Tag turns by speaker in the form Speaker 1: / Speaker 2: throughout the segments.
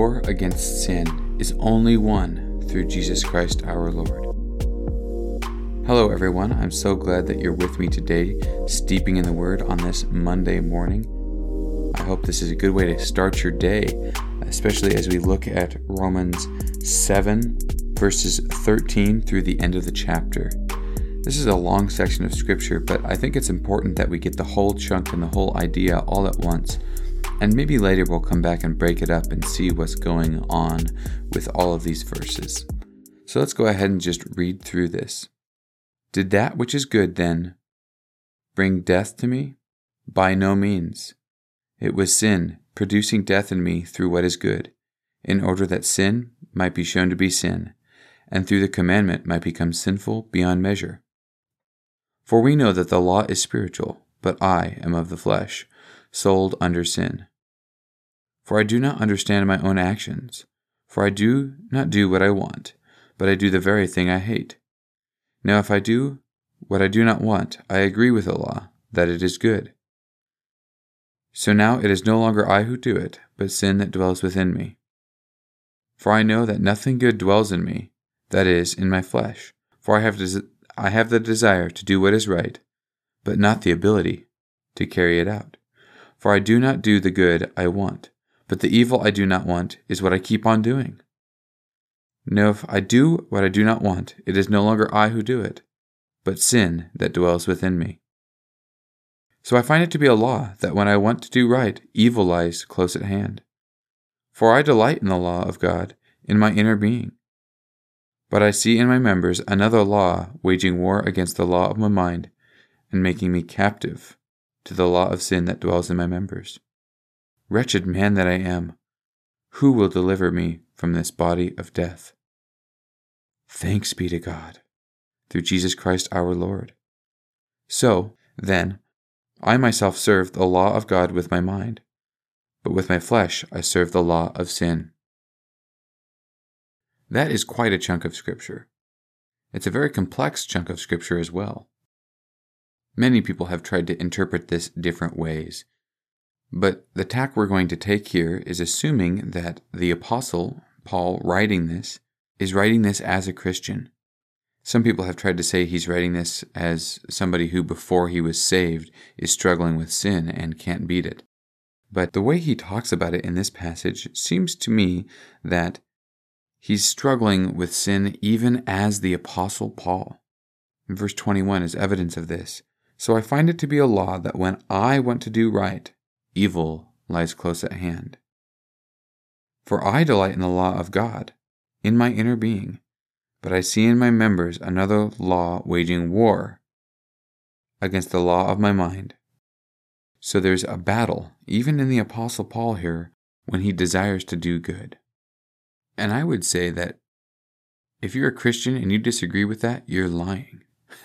Speaker 1: war against sin is only won through Jesus Christ our Lord. Hello everyone, I'm so glad that you're with me today, steeping in the Word on this Monday morning. I hope this is a good way to start your day, especially as we look at Romans 7, verses 13 through the end of the chapter. This is a long section of Scripture, but I think it's important that we get the whole chunk and the whole idea all at once. And maybe later we'll come back and break it up and see what's going on with all of these verses. So let's go ahead and just read through this. Did that which is good, then, bring death to me? By no means. It was sin, producing death in me through what is good, in order that sin might be shown to be sin, and through the commandment might become sinful beyond measure. For we know that the law is spiritual, but I am of the flesh, sold under sin. For I do not understand my own actions, for I do not do what I want, but I do the very thing I hate. Now if I do what I do not want, I agree with the law, that it is good. So now it is no longer I who do it, but sin that dwells within me. For I know that nothing good dwells in me, that is, in my flesh. For I have the desire to do what is right, but not the ability to carry it out. For I do not do the good I want, but the evil I do not want is what I keep on doing. Now if I do what I do not want, it is no longer I who do it, but sin that dwells within me. So I find it to be a law that when I want to do right, evil lies close at hand. For I delight in the law of God in my inner being. But I see in my members another law waging war against the law of my mind and making me captive to the law of sin that dwells in my members. Wretched man that I am, who will deliver me from this body of death? Thanks be to God, through Jesus Christ our Lord. So, then, I myself serve the law of God with my mind, but with my flesh I serve the law of sin. That is quite a chunk of Scripture. It's a very complex chunk of Scripture as well. Many people have tried to interpret this different ways, but the tack we're going to take here is assuming that the Apostle Paul is writing this as a Christian. Some people have tried to say he's writing this as somebody who before he was saved is struggling with sin and can't beat it. But the way he talks about it in this passage seems to me that he's struggling with sin even as the Apostle Paul. And verse 21 is evidence of this. So I find it to be a law that when I want to do right, evil lies close at hand. For I delight in the law of God, in my inner being, but I see in my members another law waging war against the law of my mind. So there's a battle, even in the Apostle Paul here, when he desires to do good. And I would say that if you're a Christian and you disagree with that, you're lying.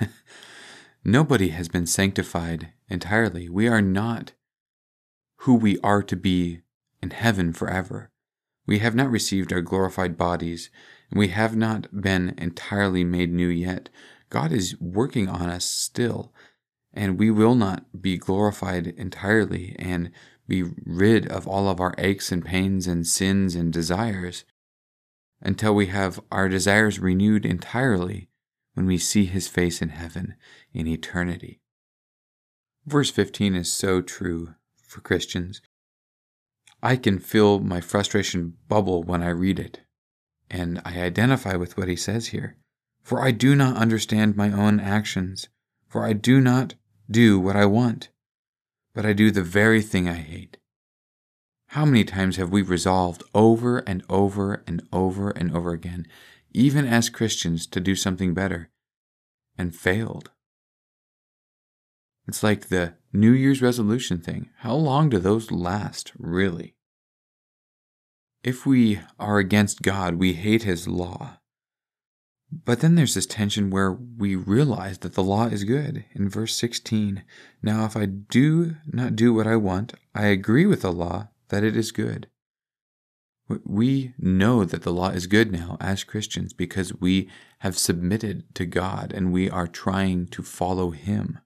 Speaker 1: Nobody has been sanctified entirely. We are not who we are to be in heaven forever. We have not received our glorified bodies, and we have not been entirely made new yet. God is working on us still, and we will not be glorified entirely and be rid of all of our aches and pains and sins and desires until we have our desires renewed entirely when we see His face in heaven in eternity. Verse 15 is so true for Christians. I can feel my frustration bubble when I read it, and I identify with what he says here. For I do not understand my own actions, for I do not do what I want, but I do the very thing I hate. How many times have we resolved over and over and over and over again, even as Christians, to do something better, and failed? It's like the New Year's resolution thing. How long do those last, really? If we are against God, we hate His law. But then there's this tension where we realize that the law is good. In verse 16, now if I do not do what I want, I agree with the law that it is good. We know that the law is good now as Christians because we have submitted to God and we are trying to follow Him.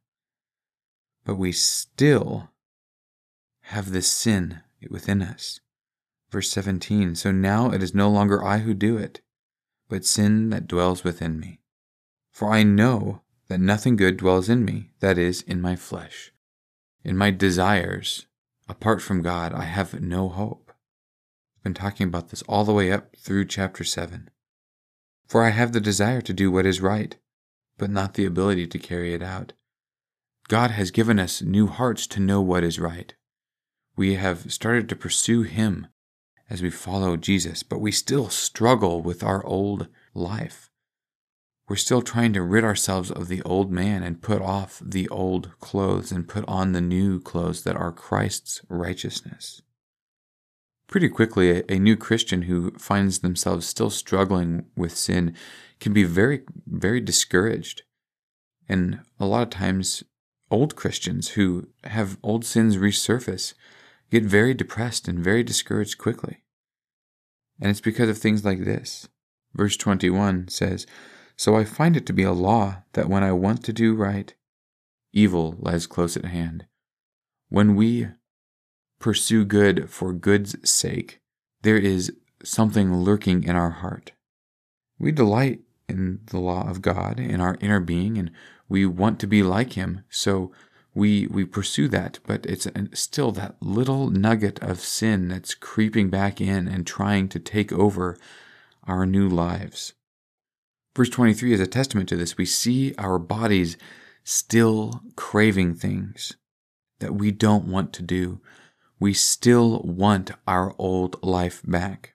Speaker 1: But we still have this sin within us. Verse 17, so now it is no longer I who do it, but sin that dwells within me. For I know that nothing good dwells in me, that is, in my flesh. In my desires, apart from God, I have no hope. I've been talking about this all the way up through chapter 7. For I have the desire to do what is right, but not the ability to carry it out. God has given us new hearts to know what is right. We have started to pursue Him as we follow Jesus, but we still struggle with our old life. We're still trying to rid ourselves of the old man and put off the old clothes and put on the new clothes that are Christ's righteousness. Pretty quickly, a new Christian who finds themselves still struggling with sin can be very, very discouraged. And a lot of times, old Christians who have old sins resurface get very depressed and very discouraged quickly. And it's because of things like this. Verse 21 says, so I find it to be a law that when I want to do right, evil lies close at hand. When we pursue good for good's sake, there is something lurking in our heart. We delight in the law of God in our inner being, and we want to be like Him, so we pursue that, but it's still that little nugget of sin that's creeping back in and trying to take over our new lives. Verse 23 is a testament to this. We see our bodies still craving things that we don't want to do. We still want our old life back.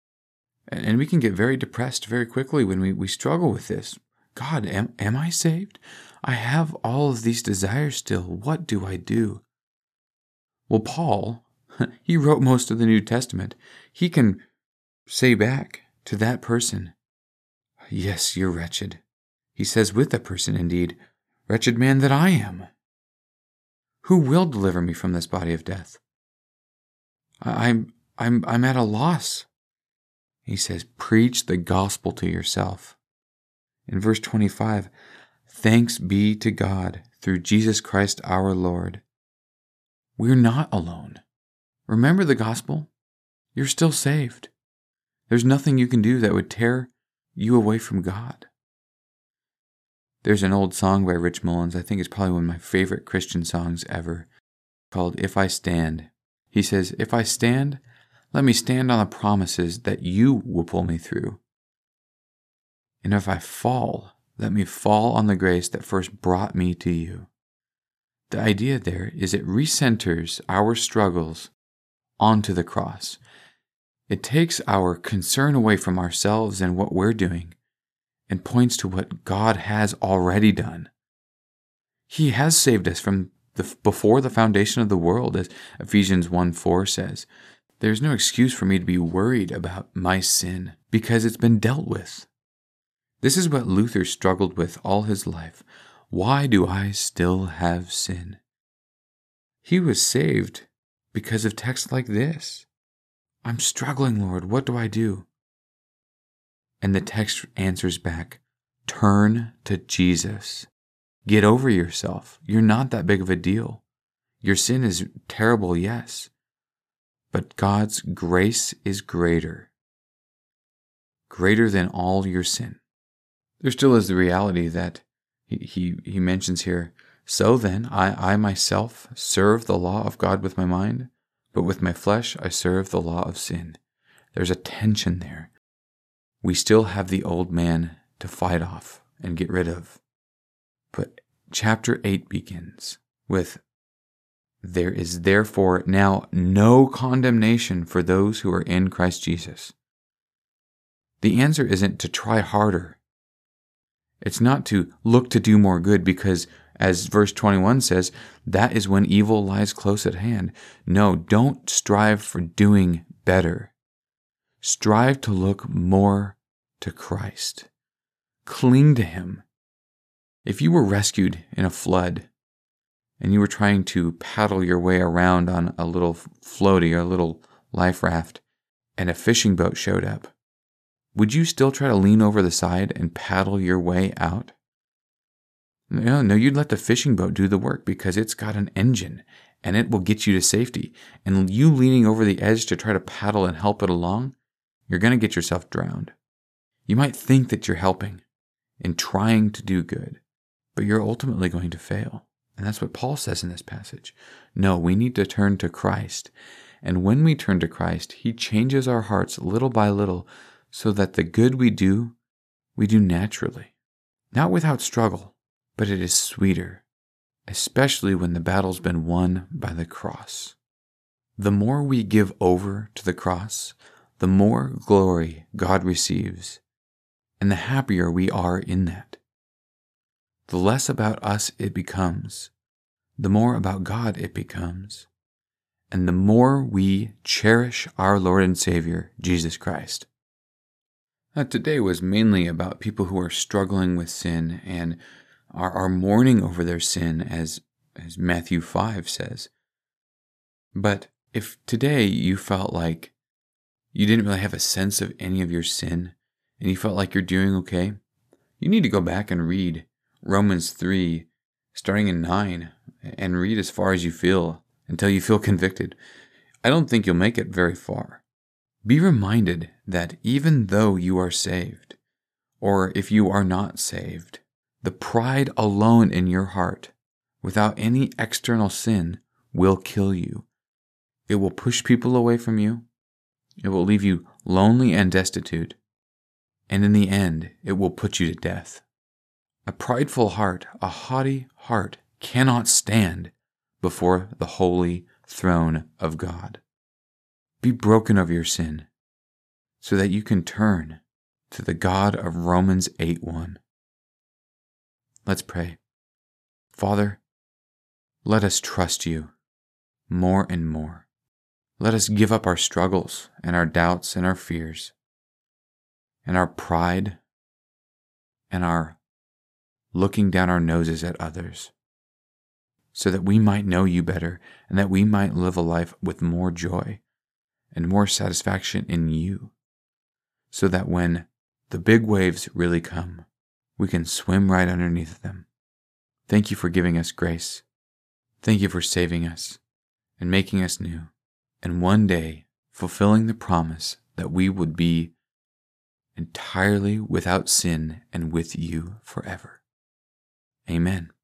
Speaker 1: And we can get very depressed very quickly when we struggle with this. God, am I saved? I have all of these desires still. What do I do? Well, Paul, he wrote most of the New Testament. He can say back to that person, yes, you're wretched. He says with that person, indeed, wretched man that I am. Who will deliver me from this body of death? I'm at a loss. He says, preach the gospel to yourself. In verse 25, thanks be to God through Jesus Christ our Lord. We're not alone. Remember the gospel? You're still saved. There's nothing you can do that would tear you away from God. There's an old song by Rich Mullins, I think it's probably one of my favorite Christian songs ever, called If I Stand. He says, if I stand, let me stand on the promises that you will pull me through. And if I fall, let me fall on the grace that first brought me to you. The idea there is it recenters our struggles onto the cross. It takes our concern away from ourselves and what we're doing and points to what God has already done. He has saved us from before the foundation of the world, as Ephesians 1:4 says. There's no excuse for me to be worried about my sin because it's been dealt with. This is what Luther struggled with all his life. Why do I still have sin? He was saved because of texts like this. I'm struggling, Lord. What do I do? And the text answers back, turn to Jesus. Get over yourself. You're not that big of a deal. Your sin is terrible, yes, but God's grace is greater than all your sin. There still is the reality that he mentions here, so then I myself serve the law of God with my mind, but with my flesh I serve the law of sin. There's a tension there. We still have the old man to fight off and get rid of. But chapter 8 begins with, there is therefore now no condemnation for those who are in Christ Jesus. The answer isn't to try harder. It's not to look to do more good because, as verse 21 says, that is when evil lies close at hand. No, don't strive for doing better. Strive to look more to Christ. Cling to Him. If you were rescued in a flood and you were trying to paddle your way around on a little floaty or a little life raft and a fishing boat showed up, would you still try to lean over the side and paddle your way out? No, you'd let the fishing boat do the work because it's got an engine and it will get you to safety. And you leaning over the edge to try to paddle and help it along, you're going to get yourself drowned. You might think that you're helping and trying to do good, but you're ultimately going to fail. And that's what Paul says in this passage. No, we need to turn to Christ. And when we turn to Christ, he changes our hearts little by little so that the good we do naturally. Not without struggle, but it is sweeter, especially when the battle's been won by the cross. The more we give over to the cross, the more glory God receives, and the happier we are in that. The less about us it becomes, the more about God it becomes, and the more we cherish our Lord and Savior, Jesus Christ. Now, today was mainly about people who are struggling with sin and are mourning over their sin, as Matthew 5 says. But if today you felt like you didn't really have a sense of any of your sin and you felt like you're doing okay, you need to go back and read Romans 3, starting in 9, and read as far as you feel until you feel convicted. I don't think you'll make it very far. Be reminded that even though you are saved, or if you are not saved, the pride alone in your heart, without any external sin, will kill you. It will push people away from you. It will leave you lonely and destitute. And in the end, it will put you to death. A prideful heart, a haughty heart, cannot stand before the holy throne of God. Be broken of your sin so that you can turn to the God of Romans 8:1. Let's pray. Father, let us trust you more and more. Let us give up our struggles and our doubts and our fears and our pride and our looking down our noses at others so that we might know you better and that we might live a life with more joy and more satisfaction in you, so that when the big waves really come, we can swim right underneath them. Thank you for giving us grace. Thank you for saving us and making us new, and one day fulfilling the promise that we would be entirely without sin and with you forever. Amen.